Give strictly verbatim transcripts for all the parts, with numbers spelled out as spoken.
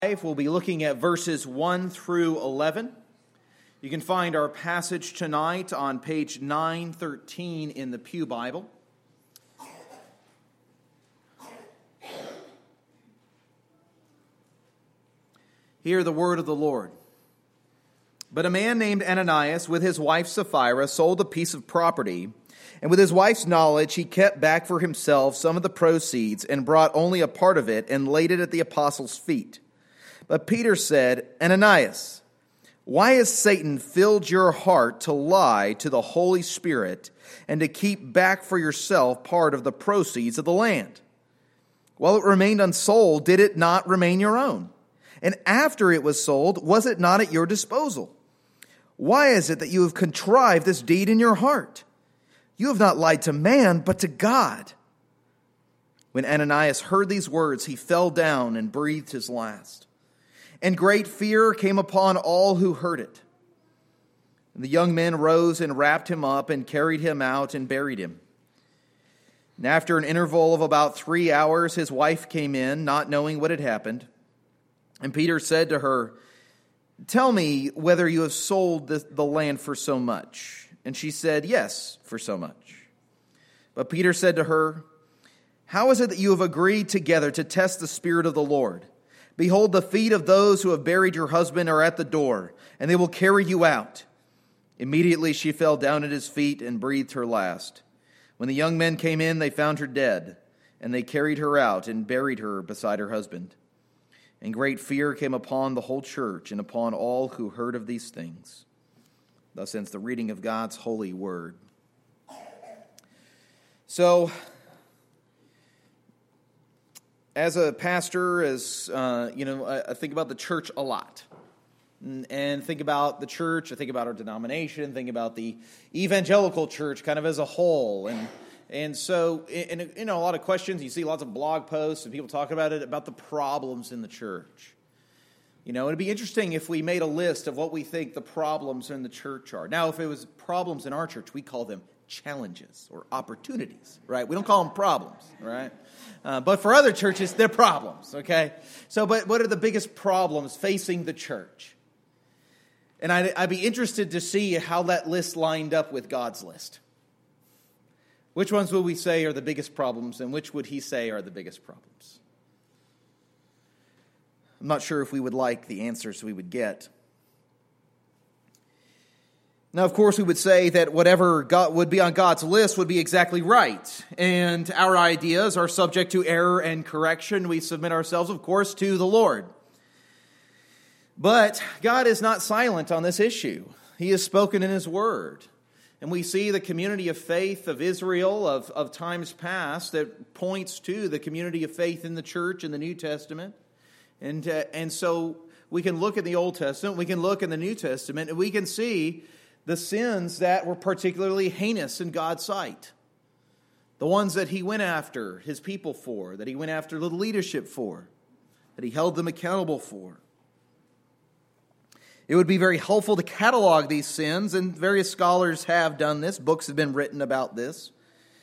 We'll be looking at verses one through eleven. You can find our passage tonight on page nine thirteen in the Pew Bible. Hear the word of the Lord. But a man named Ananias, with his wife Sapphira, sold a piece of property, and with his wife's knowledge he kept back for himself some of the proceeds and brought only a part of it and laid it at the apostles' feet. But Peter said, Ananias, why has Satan filled your heart to lie to the Holy Spirit and to keep back for yourself part of the proceeds of the land? While it remained unsold, did it not remain your own? And after it was sold, was it not at your disposal? Why is it that you have contrived this deed in your heart? You have not lied to man, but to God. When Ananias heard these words, he fell down and breathed his last. And great fear came upon all who heard it. And the young men rose and wrapped him up and carried him out and buried him. And after an interval of about three hours, his wife came in, not knowing what had happened. And Peter said to her, Tell me whether you have sold the, the land for so much. And she said, Yes, for so much. But Peter said to her, How is it that you have agreed together to test the Spirit of the Lord? Behold, the feet of those who have buried your husband are at the door, and they will carry you out. Immediately she fell down at his feet and breathed her last. When the young men came in, they found her dead, and they carried her out and buried her beside her husband. And great fear came upon the whole church and upon all who heard of these things. Thus ends the reading of God's holy word. So, as a pastor, as uh, you know, I, I think about the church a lot, and, and think about the church. I think about our denomination. Think about the evangelical church, kind of as a whole, and and so, in, you know, a lot of questions. You see lots of blog posts and people talking about it, about the problems in the church. You know, it'd be interesting if we made a list of what we think the problems in the church are. Now, if it was problems in our church, we call them challenges or opportunities, right? We don't call them problems, right? Uh, but for other churches, they're problems, okay? So, but what are the biggest problems facing the church? And I'd, I'd be interested to see how that list lined up with God's list. Which ones would we say are the biggest problems, and which would he say are the biggest problems? I'm not sure if we would like the answers we would get. Now, of course, we would say that whatever God would be on God's list would be exactly right. And our ideas are subject to error and correction. We submit ourselves, of course, to the Lord. But God is not silent on this issue. He has spoken in his word. And we see the community of faith of Israel of, of times past that points to the community of faith in the church in the New Testament. And, uh, and so we can look at the Old Testament, we can look in the New Testament, and we can see the sins that were particularly heinous in God's sight. The ones that he went after his people for, that he went after the leadership for, that he held them accountable for. It would be very helpful to catalog these sins, and various scholars have done this. Books have been written about this.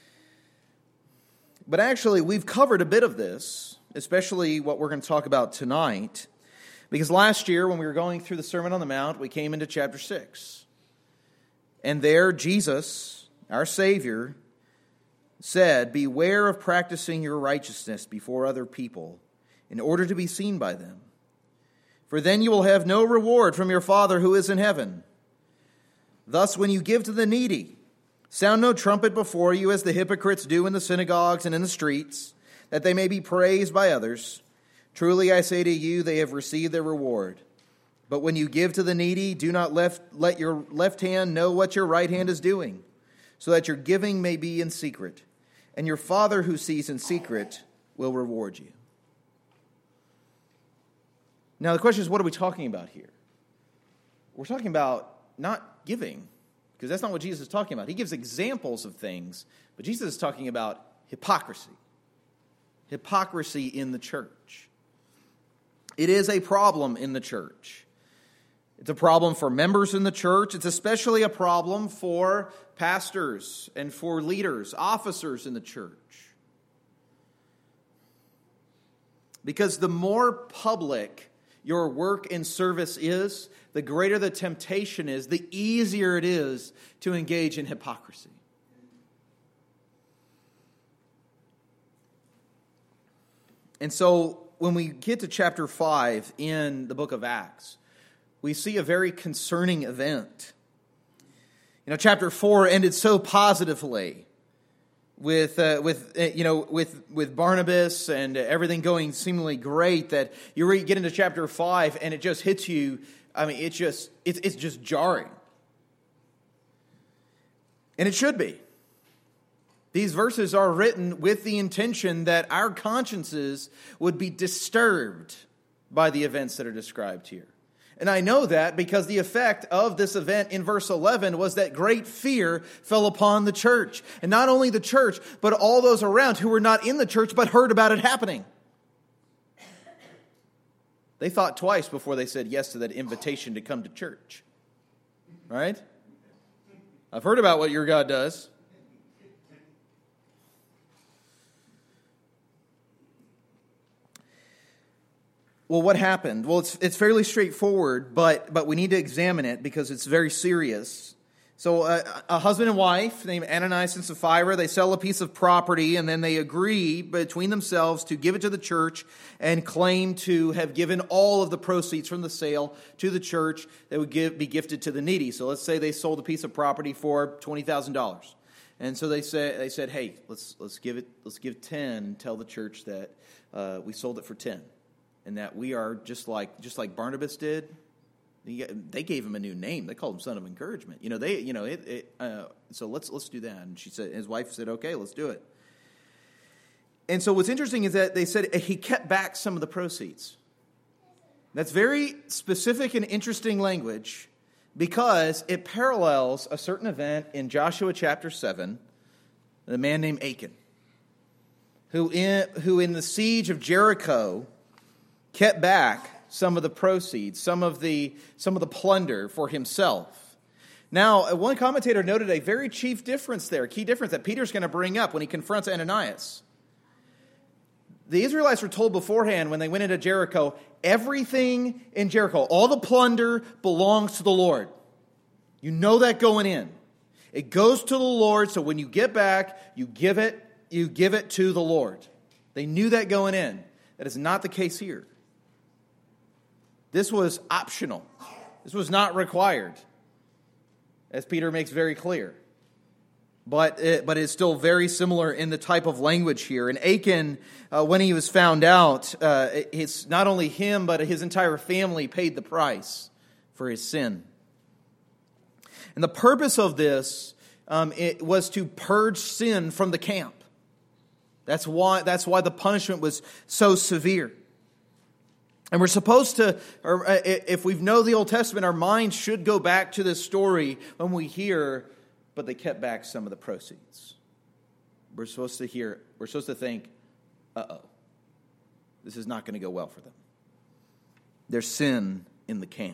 But actually, we've covered a bit of this, especially what we're going to talk about tonight, because last year when we were going through the Sermon on the Mount, we came into chapter six. And there, Jesus, our Savior, said, Beware of practicing your righteousness before other people, in order to be seen by them. For then you will have no reward from your Father who is in heaven. Thus, when you give to the needy, sound no trumpet before you, as the hypocrites do in the synagogues and in the streets, that they may be praised by others. Truly I say to you, they have received their reward. But when you give to the needy, do not left, let your left hand know what your right hand is doing, so that your giving may be in secret, and your Father who sees in secret will reward you. Now the question is, what are we talking about here? We're talking about not giving, because that's not what Jesus is talking about. He gives examples of things, but Jesus is talking about hypocrisy. Hypocrisy in the church. It is a problem in the church. It's a problem for members in the church. It's especially a problem for pastors and for leaders, officers in the church. Because the more public your work and service is, the greater the temptation is, the easier it is to engage in hypocrisy. And so when we get to chapter five in the book of Acts, we see a very concerning event. You know, chapter four ended so positively with uh, with uh, you know with with Barnabas and everything going seemingly great, that you re- get into chapter five and it just hits you. I mean, it's just it's it's just jarring, and it should be. These verses are written with the intention that our consciences would be disturbed by the events that are described here. And I know that because the effect of this event in verse eleven was that great fear fell upon the church. And not only the church, but all those around who were not in the church but heard about it happening. They thought twice before they said yes to that invitation to come to church. Right? I've heard about what your God does. Well, what happened? Well, it's it's fairly straightforward, but but we need to examine it because it's very serious. So uh, a husband and wife named Ananias and Sapphira, they sell a piece of property and then they agree between themselves to give it to the church and claim to have given all of the proceeds from the sale to the church that would give, be gifted to the needy. So let's say they sold a piece of property for twenty thousand dollars. And so they said, they said, hey, let's let's give it, let's give ten and tell the church that uh, we sold it for ten. And that we are just like just like Barnabas did. They gave him a new name. They called him Son of Encouragement. You know, they you know it. it uh, so let's let's do that. And she said, his wife said, okay, let's do it. And so what's interesting is that they said he kept back some of the proceeds. That's very specific and interesting language because it parallels a certain event in Joshua chapter seven. A man named Achan, who in who in the siege of Jericho kept back some of the proceeds, some of the some of the plunder for himself. Now, one commentator noted a very chief difference there, key difference that Peter's going to bring up when he confronts Ananias. The Israelites were told beforehand when they went into Jericho, everything in Jericho, all the plunder belongs to the Lord. You know that going in. It goes to the Lord, so when you get back, you give it, you give it to the Lord. They knew that going in. That is not the case here. This was optional. This was not required, as Peter makes very clear. But it, but it's still very similar in the type of language here. And Achan, uh, when he was found out, uh, it's not only him, but his entire family paid the price for his sin. And the purpose of this um, it was to purge sin from the camp. That's why, that's why the punishment was so severe. And we're supposed to, or if we know the Old Testament, our minds should go back to this story when we hear, but they kept back some of the proceeds. We're supposed to hear, we're supposed to think, uh-oh, this is not going to go well for them. There's sin in the camp.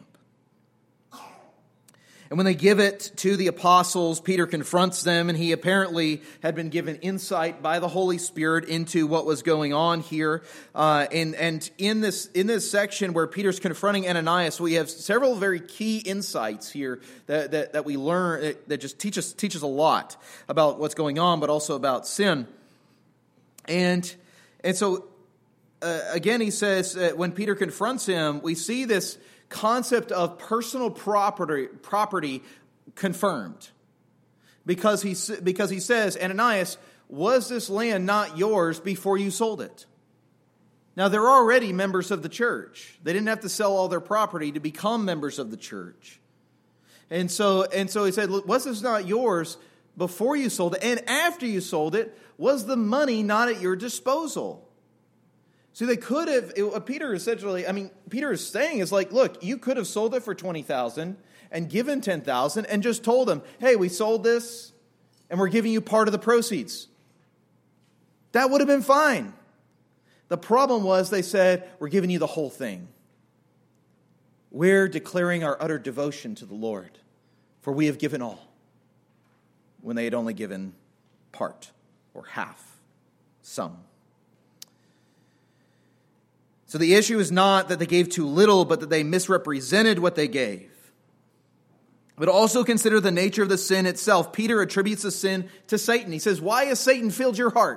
And when they give it to the apostles, Peter confronts them, and he apparently had been given insight by the Holy Spirit into what was going on here. Uh, and and in this in this section where Peter's confronting Ananias, we have several very key insights here that that, that we learn that, that just teach us teach us a lot about what's going on, but also about sin. And and so uh, again, he says that when Peter confronts him, we see this concept of personal property property confirmed, because he because he says, Ananias, was this land not yours before you sold it? Now, they're already members of the church. They didn't have to sell all their property to become members of the church. And so and so he said, was this not yours before you sold it? And after you sold it, was the money not at your disposal? See, they could have, it, Peter essentially, I mean, Peter is saying is like, look, you could have sold it for twenty thousand dollars and given ten thousand dollars and just told them, hey, we sold this and we're giving you part of the proceeds. That would have been fine. The problem was they said, we're giving you the whole thing. We're declaring our utter devotion to the Lord, for we have given all, when they had only given part or half, some. So the issue is not that they gave too little, but that they misrepresented what they gave. But also consider the nature of the sin itself. Peter attributes the sin to Satan. He says, why has Satan filled your heart?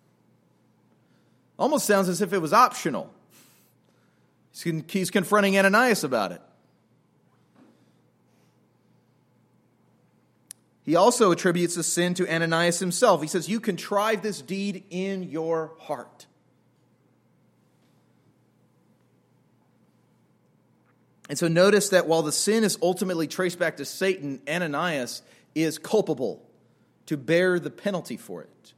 Almost sounds as if it was optional. He's confronting Ananias about it. He also attributes the sin to Ananias himself. He says, you contrived this deed in your heart. And so notice that while the sin is ultimately traced back to Satan, Ananias is culpable to bear the penalty for it.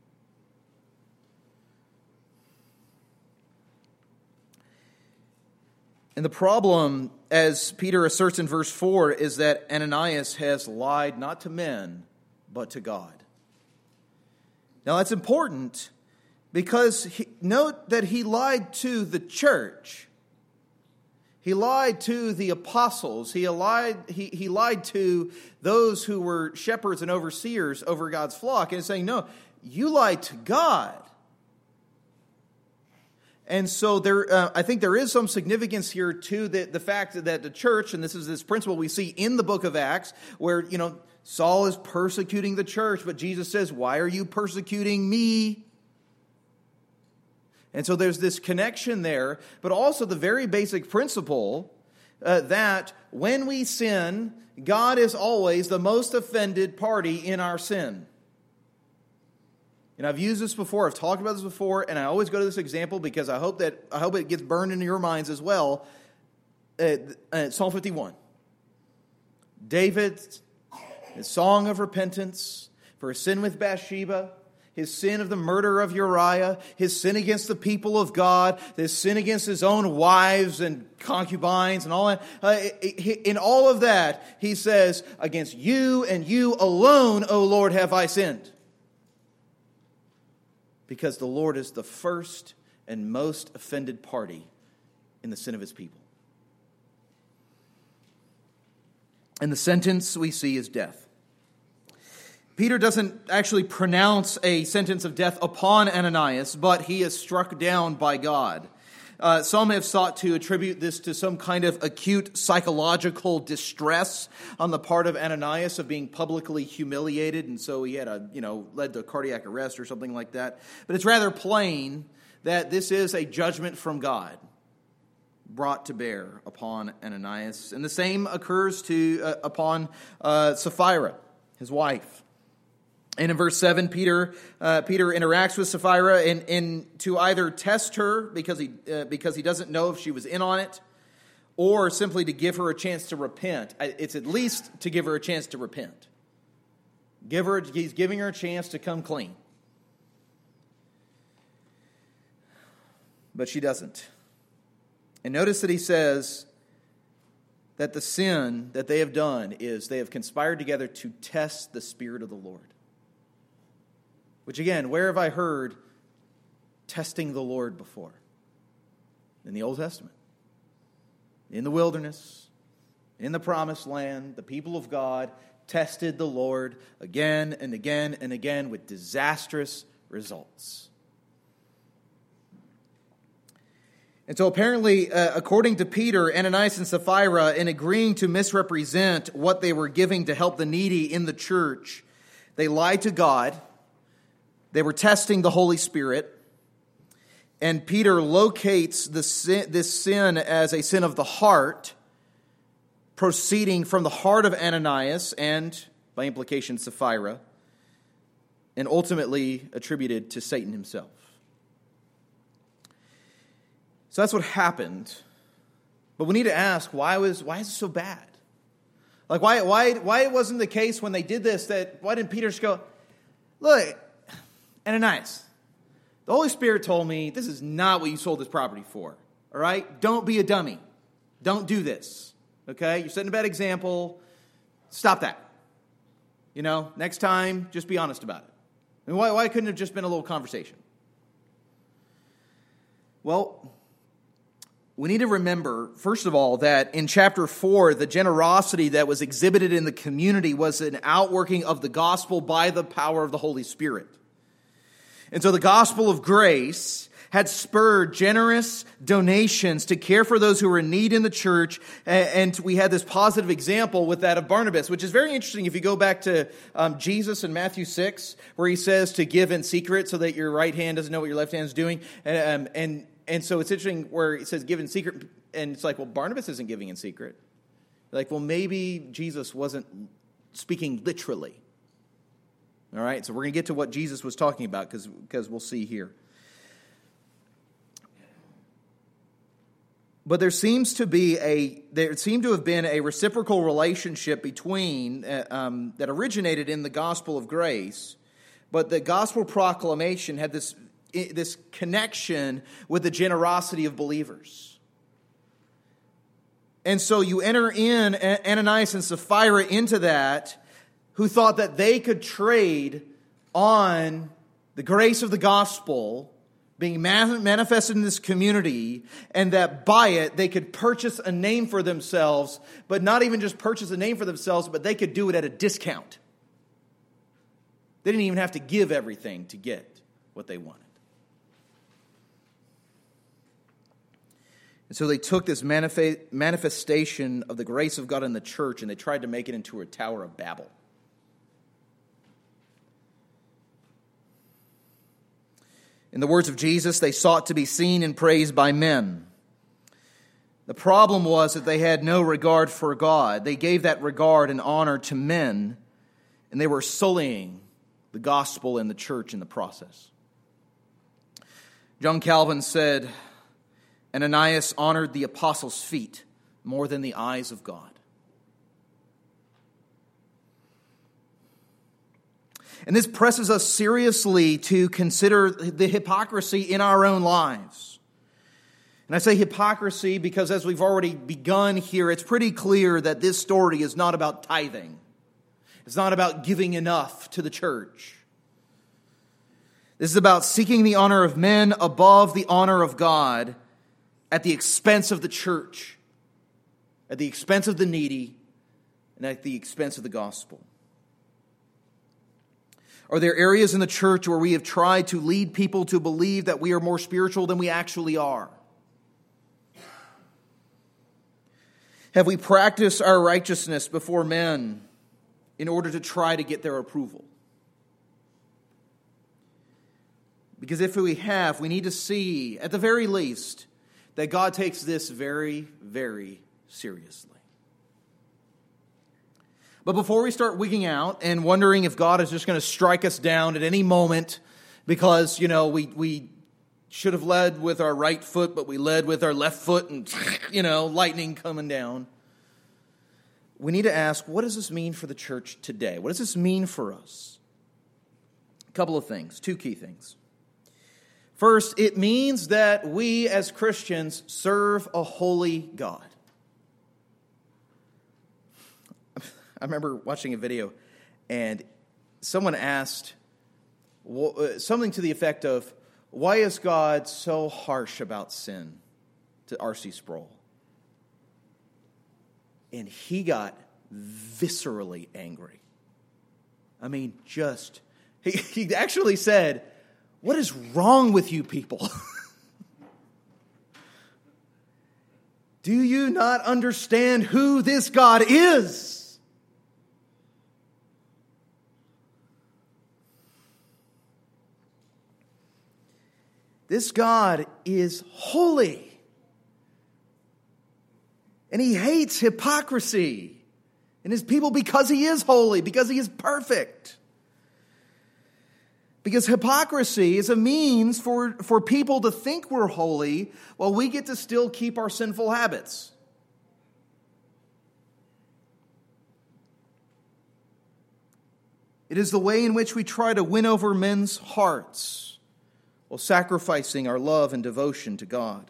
And the problem, as Peter asserts in verse four, is that Ananias has lied not to men, but to God. Now that's important because he, note that he lied to the church. He lied to the apostles. He lied, he, he lied to those who were shepherds and overseers over God's flock. And he's saying, no, you lied to God. And so there, uh, I think there is some significance here to the, the fact that the church, and this is this principle we see in the book of Acts, where, you know, Saul is persecuting the church, but Jesus says, why are you persecuting me? And so there's this connection there, but also the very basic principle uh, that when we sin, God is always the most offended party in our sin. And I've used this before, I've talked about this before, and I always go to this example because I hope that I hope it gets burned into your minds as well. Uh, uh, Psalm fifty-one. David's his song of repentance for his sin with Bathsheba, his sin of the murder of Uriah, his sin against the people of God, his sin against his own wives and concubines and all that. Uh, in all of that, he says, against you and you alone, O Lord, have I sinned. Because the Lord is the first and most offended party in the sin of his people. And the sentence we see is death. Peter doesn't actually pronounce a sentence of death upon Ananias, but he is struck down by God. Uh, some have sought to attribute this to some kind of acute psychological distress on the part of Ananias of being publicly humiliated, and so he had a, you know, led to cardiac arrest or something like that. But it's rather plain that this is a judgment from God brought to bear upon Ananias, and the same occurs to uh, upon uh, Sapphira, his wife. And in verse seven, Peter uh, Peter interacts with Sapphira in, in to either test her because he uh, because he doesn't know if she was in on it, or simply to give her a chance to repent. It's at least to give her a chance to repent. Give her he's giving her a chance to come clean, but she doesn't. And notice that he says that the sin that they have done is they have conspired together to test the Spirit of the Lord. Which again, where have I heard testing the Lord before? In the Old Testament. In the wilderness, in the promised land, the people of God tested the Lord again and again and again with disastrous results. And so apparently, uh, according to Peter, Ananias and Sapphira, in agreeing to misrepresent what they were giving to help the needy in the church, they lied to God. They were testing the Holy Spirit, and Peter locates the sin, this sin as a sin of the heart, proceeding from the heart of Ananias and, by implication, Sapphira, and ultimately attributed to Satan himself. So that's what happened. But we need to ask, why was why is it so bad? Like, why why why it wasn't the case when they did this that why didn't Peter just go, look, Ananias, the Holy Spirit told me this is not what you sold this property for. All right? Don't be a dummy. Don't do this. Okay? You're setting a bad example. Stop that. You know, next time, just be honest about it. I mean, why, why couldn't it have just been a little conversation? Well, we need to remember, first of all, that in chapter four, the generosity that was exhibited in the community was an outworking of the gospel by the power of the Holy Spirit. And so the gospel of grace had spurred generous donations to care for those who were in need in the church. And we had this positive example with that of Barnabas, which is very interesting if you go back to um, Jesus in Matthew six, where he says to give in secret so that your right hand doesn't know what your left hand is doing. And, um, and, and so it's interesting where it says give in secret, and it's like, well, Barnabas isn't giving in secret. Like, well, maybe Jesus wasn't speaking literally. All right, so we're going to get to what Jesus was talking about because because we'll see here. But there seems to be a there seemed to have been a reciprocal relationship between uh, um, that originated in the gospel of grace, but the gospel proclamation had this this connection with the generosity of believers. And so you enter in Ananias and Sapphira into that, who thought that they could trade on the grace of the gospel being manifested in this community, and that by it they could purchase a name for themselves, but not even just purchase a name for themselves, but they could do it at a discount. They didn't even have to give everything to get what they wanted. And so they took this manifestation of the grace of God in the church and they tried to make it into a Tower of Babel. In the words of Jesus, they sought to be seen and praised by men. The problem was that they had no regard for God. They gave that regard and honor to men, and they were sullying the gospel and the church in the process. John Calvin said, Ananias honored the apostles' feet more than the eyes of God. And this presses us seriously to consider the hypocrisy in our own lives. And I say hypocrisy because as we've already begun here, it's pretty clear that this story is not about tithing. It's not about giving enough to the church. This is about seeking the honor of men above the honor of God at the expense of the church, at the expense of the needy, and at the expense of the gospel. Are there areas in the church where we have tried to lead people to believe that we are more spiritual than we actually are? Have we practiced our righteousness before men in order to try to get their approval? Because if we have, we need to see, at the very least, that God takes this very, very seriously. But before we start wigging out and wondering if God is just going to strike us down at any moment because, you know, we we should have led with our right foot, but we led with our left foot and, you know, lightning coming down. We need to ask, what does this mean for the church today? What does this mean for us? A couple of things, two key things. First, it means that we as Christians serve a holy God. I remember watching a video and someone asked something to the effect of, why is God so harsh about sin, to R C Sproul? And he got viscerally angry. I mean, just, he, he actually said, what is wrong with you people? Do you not understand who this God is? This God is holy. And he hates hypocrisy in his people because he is holy, because he is perfect. Because hypocrisy is a means for, for people to think we're holy while we get to still keep our sinful habits. It is the way in which we try to win over men's hearts while sacrificing our love and devotion to God.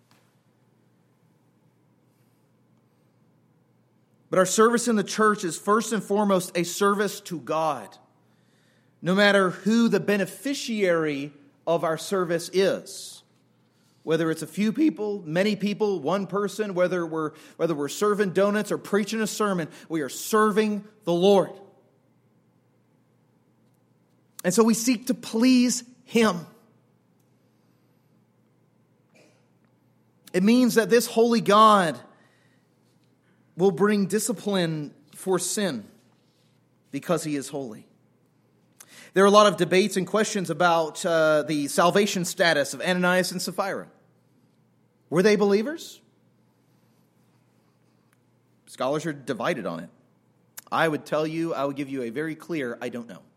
But our service in the church is first and foremost a service to God, no matter who the beneficiary of our service is. Whether it's a few people, many people, one person, whether we're, whether we're serving donuts or preaching a sermon, we are serving the Lord. And so we seek to please Him. It means that this holy God will bring discipline for sin because he is holy. There are a lot of debates and questions about uh, the salvation status of Ananias and Sapphira. Were they believers? Scholars are divided on it. I would tell you, I would give you a very clear, I don't know.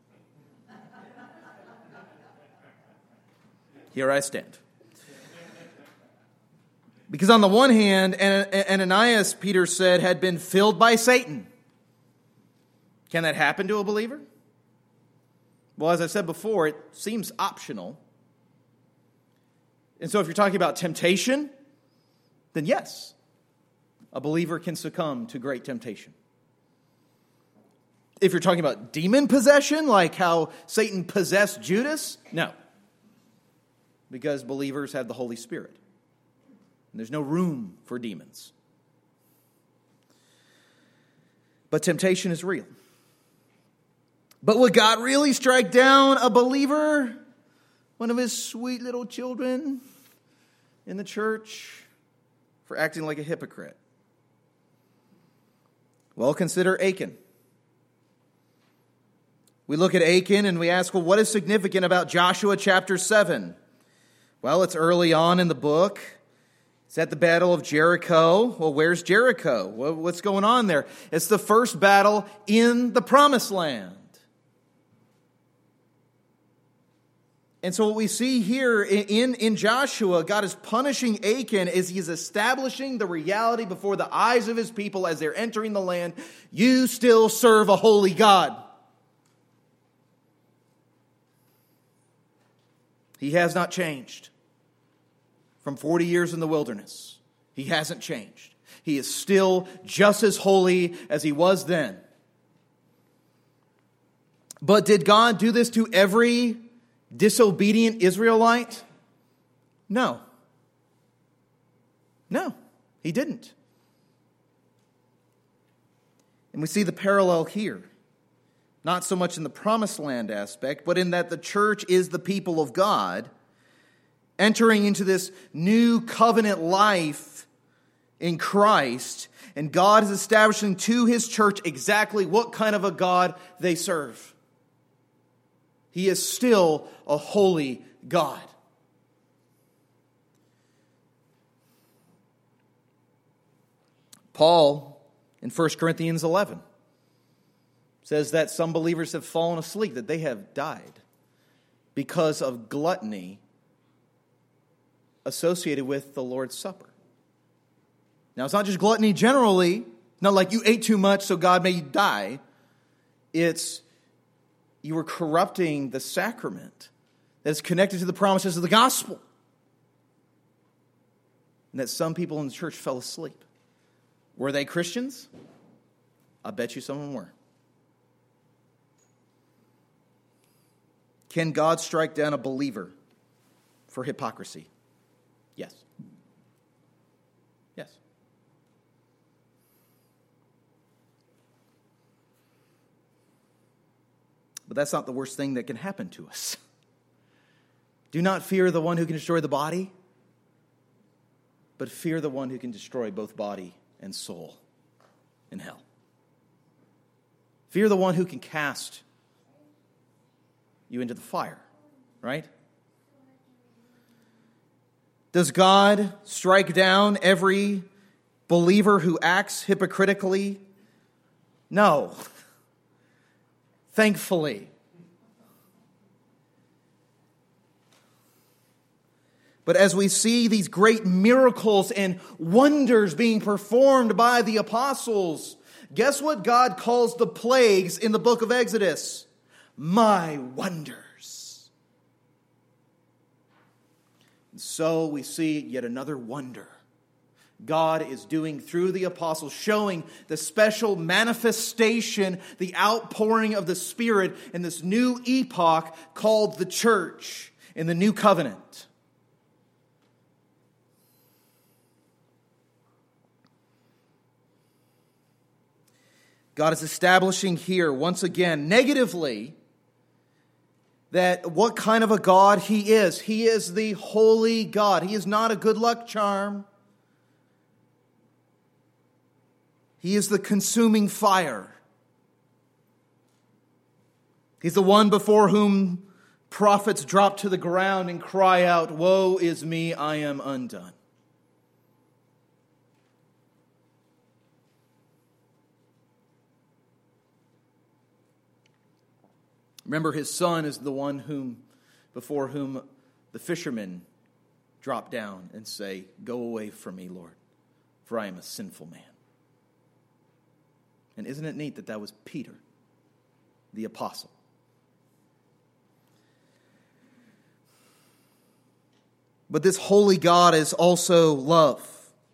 Here I stand. Because on the one hand, Ananias, Peter said, had been filled by Satan. Can that happen to a believer? Well, as I said before, it seems optional. And so if you're talking about temptation, then yes, a believer can succumb to great temptation. If you're talking about demon possession, like how Satan possessed Judas, no. Because believers have the Holy Spirit. And there's no room for demons. But temptation is real. But would God really strike down a believer, one of his sweet little children in the church, for acting like a hypocrite? Well, consider Achan. We look at Achan and we ask, well, what is significant about Joshua chapter seven? Well, it's early on in the book. It's at the Battle of Jericho. Well, where's Jericho? What's going on there? It's the first battle in the Promised Land. And so what we see here in, in Joshua, God is punishing Achan as he's establishing the reality before the eyes of his people as they're entering the land. You still serve a holy God. He has not changed. From forty years in the wilderness, he hasn't changed. He is still just as holy as he was then. But did God do this to every disobedient Israelite? No. No, he didn't. And we see the parallel here. Not so much in the promised land aspect, but in that the church is the people of God, entering into this new covenant life in Christ, and God is establishing to his church exactly what kind of a God they serve. He is still a holy God. Paul, in First Corinthians eleven, says that some believers have fallen asleep, that they have died because of gluttony associated with the Lord's Supper. Now, it's not just gluttony generally, not like you ate too much so God made you die. It's you were corrupting the sacrament that is connected to the promises of the gospel. And that some people in the church fell asleep. Were they Christians? I bet you some of them were. Can God strike down a believer for hypocrisy? Yes. Yes. But that's not the worst thing that can happen to us. Do not fear the one who can destroy the body, but fear the one who can destroy both body and soul in hell. Fear the one who can cast you into the fire, right? Does God strike down every believer who acts hypocritically? No. Thankfully. But as we see these great miracles and wonders being performed by the apostles, guess what God calls the plagues in the book of Exodus? My wonders. And so we see yet another wonder God is doing through the apostles, showing the special manifestation, the outpouring of the Spirit in this new epoch called the church in the new covenant. God is establishing here once again negatively that what kind of a God he is. He is the holy God. He is not a good luck charm. He is the consuming fire. He's the one before whom prophets drop to the ground and cry out, "Woe is me, I am undone." Remember, his son is the one whom, before whom the fishermen drop down and say, "Go away from me, Lord, for I am a sinful man." And isn't it neat that that was Peter, the apostle? But this holy God is also love.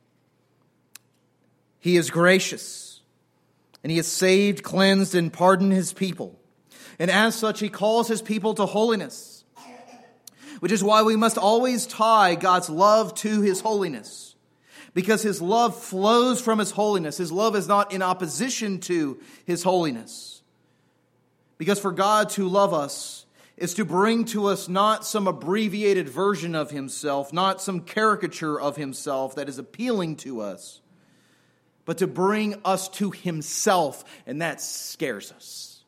He is gracious, and he has saved, cleansed, and pardoned his people. And as such, he calls his people to holiness, which is why we must always tie God's love to his holiness, because his love flows from his holiness. His love is not in opposition to his holiness. Because for God to love us is to bring to us not some abbreviated version of himself, not some caricature of himself that is appealing to us, but to bring us to himself, and that scares us.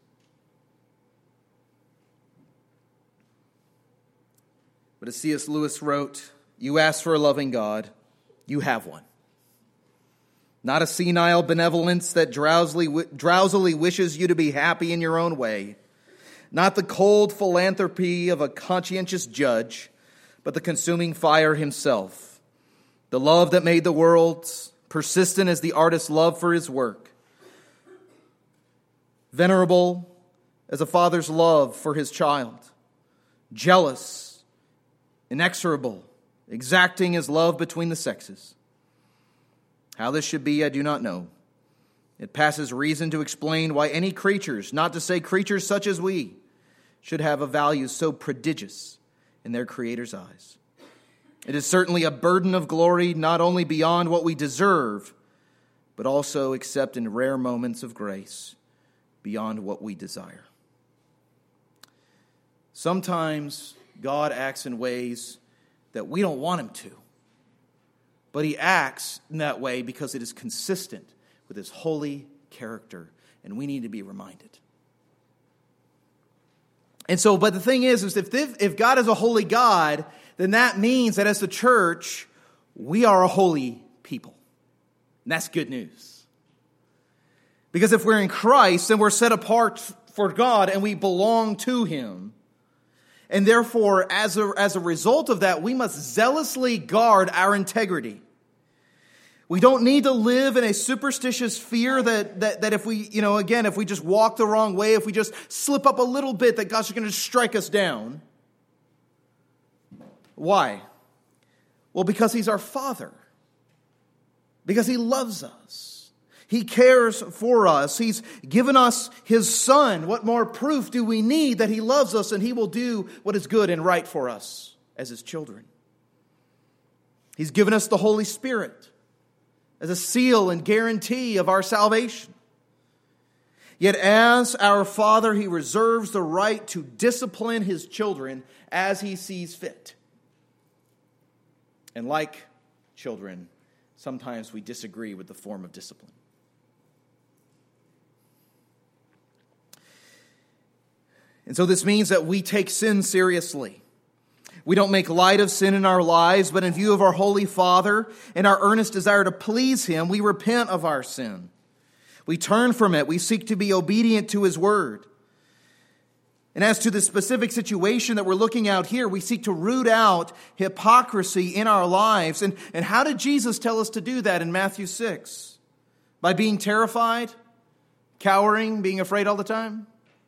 But as C S Lewis wrote, "You ask for a loving God, you have one. Not a senile benevolence that drowsily, drowsily wishes you to be happy in your own way. Not the cold philanthropy of a conscientious judge, but the consuming fire himself. The love that made the world, persistent as the artist's love for his work. Venerable as a father's love for his child. Jealous, inexorable, exacting as love between the sexes. How this should be, I do not know. It passes reason to explain why any creatures, not to say creatures such as we, should have a value so prodigious in their Creator's eyes. It is certainly a burden of glory not only beyond what we deserve, but also, except in rare moments of grace, beyond what we desire." Sometimes God acts in ways that we don't want him to, but he acts in that way because it is consistent with his holy character, and we need to be reminded. And so, but the thing is, is if, this, if God is a holy God, then that means that as the church, we are a holy people. And that's good news. Because if we're in Christ, then we're set apart for God and we belong to him. And therefore, as a, as a result of that, we must zealously guard our integrity. We don't need to live in a superstitious fear that, that, that if we, you know, again, if we just walk the wrong way, if we just slip up a little bit, that God's going to strike us down. Why? Well, because he's our Father. Because he loves us. He cares for us. He's given us his Son. What more proof do we need that he loves us and he will do what is good and right for us as his children? He's given us the Holy Spirit as a seal and guarantee of our salvation. Yet as our Father, he reserves the right to discipline his children as he sees fit. And like children, sometimes we disagree with the form of discipline. And so this means that we take sin seriously. We don't make light of sin in our lives, but in view of our Holy Father and our earnest desire to please him, we repent of our sin. We turn from it. We seek to be obedient to his word. And as to the specific situation that we're looking at here, we seek to root out hypocrisy in our lives. And, and how did Jesus tell us to do that in Matthew six? By being terrified, cowering, being afraid all the time?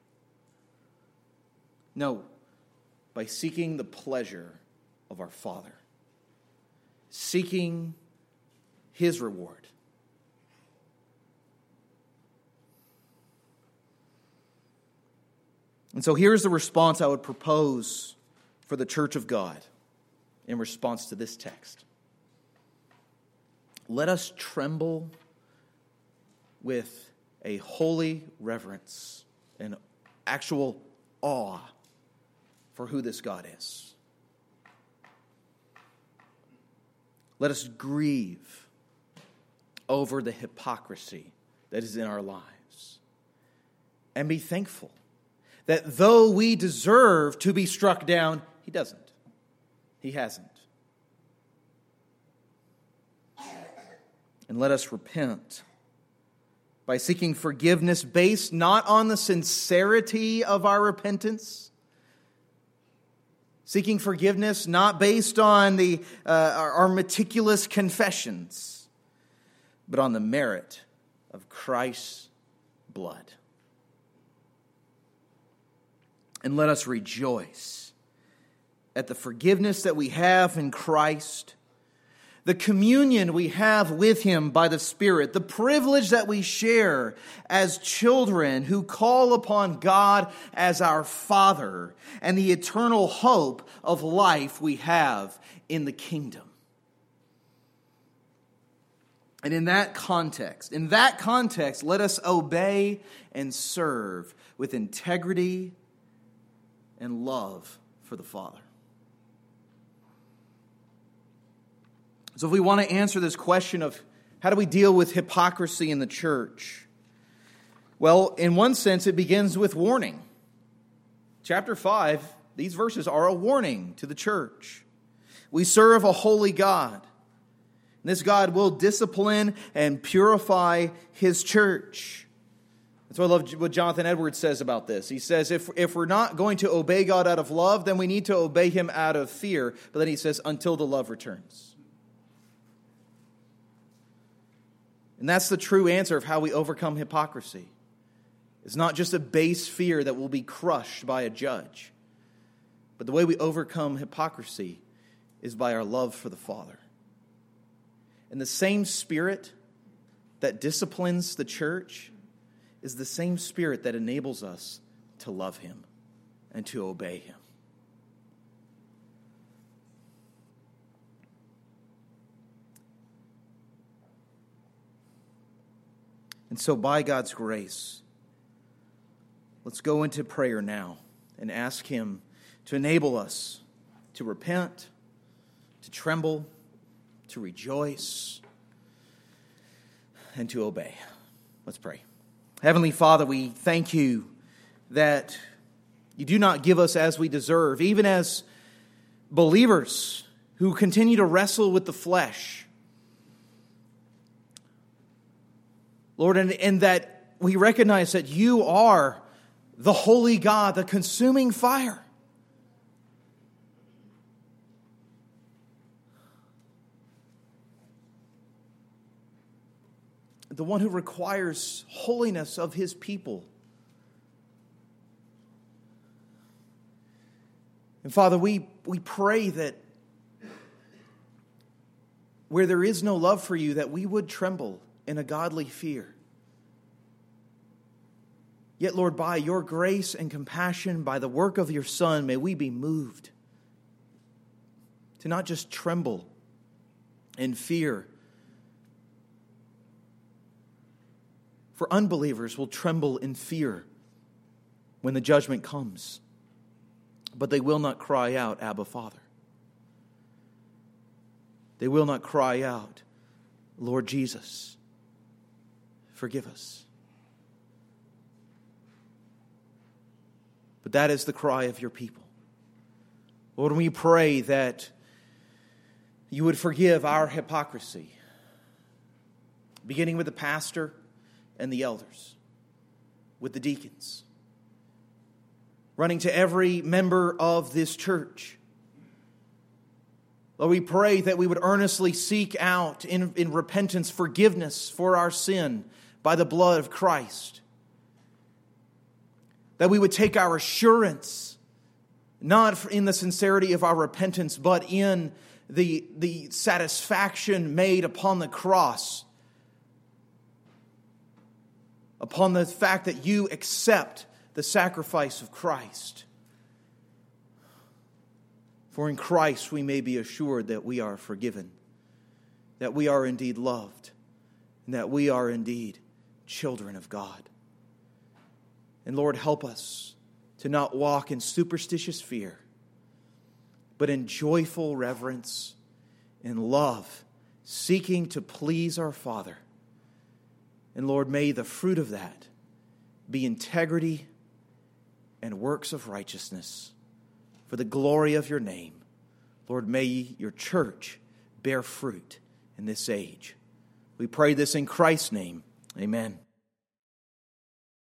No. By seeking the pleasure of our Father. Seeking his reward. And so here's the response I would propose for the church of God in response to this text. Let us tremble with a holy reverence and actual awe for who this God is. Let us grieve over the hypocrisy that is in our lives. And be thankful that though we deserve to be struck down, He doesn't. He hasn't. And let us repent by seeking forgiveness based not on the sincerity of our repentance, seeking forgiveness not based on the uh, our, our meticulous confessions, but on the merit of Christ's blood. And let us rejoice at the forgiveness that we have in Christ, the communion we have with Him by the Spirit, the privilege that we share as children who call upon God as our Father, and the eternal hope of life we have in the kingdom. And in that context, in that context, let us obey and serve with integrity and love for the Father. So if we want to answer this question of how do we deal with hypocrisy in the church, well, in one sense, it begins with warning. Chapter five, these verses are a warning to the church. We serve a holy God. This God will discipline and purify His church. That's why I love what Jonathan Edwards says about this. He says, if, if we're not going to obey God out of love, then we need to obey Him out of fear. But then he says, until the love returns. And that's the true answer of how we overcome hypocrisy. It's not just a base fear that will be crushed by a judge. But the way we overcome hypocrisy is by our love for the Father. And the same Spirit that disciplines the church is the same Spirit that enables us to love Him and to obey Him. And so by God's grace, let's go into prayer now and ask Him to enable us to repent, to tremble, to rejoice, and to obey. Let's pray. Heavenly Father, we thank You that You do not give us as we deserve, even as believers who continue to wrestle with the flesh. Lord, and, and that we recognize that You are the holy God, the consuming fire. The one who requires holiness of His people. And Father, we, we pray that where there is no love for You, that we would tremble in a godly fear. Yet, Lord, by Your grace and compassion, by the work of Your Son, may we be moved to not just tremble in fear. For unbelievers will tremble in fear when the judgment comes, but they will not cry out, Abba, Father. They will not cry out, Lord Jesus, forgive us. But that is the cry of Your people. Lord, we pray that You would forgive our hypocrisy, beginning with the pastor and the elders, with the deacons, running to every member of this church. Lord, we pray that we would earnestly seek out in, in repentance forgiveness for our sin by the blood of Christ. That we would take our assurance, not in the sincerity of our repentance, but in the, the satisfaction made upon the cross, upon the fact that You accept the sacrifice of Christ. For in Christ we may be assured that we are forgiven, that we are indeed loved, and that we are indeed children of God. And Lord, help us to not walk in superstitious fear, but in joyful reverence and love, seeking to please our Father And Lord, may the fruit of that be integrity and works of righteousness for the glory of your name. Lord, may your church bear fruit in this age. We pray this in Christ's name. Amen.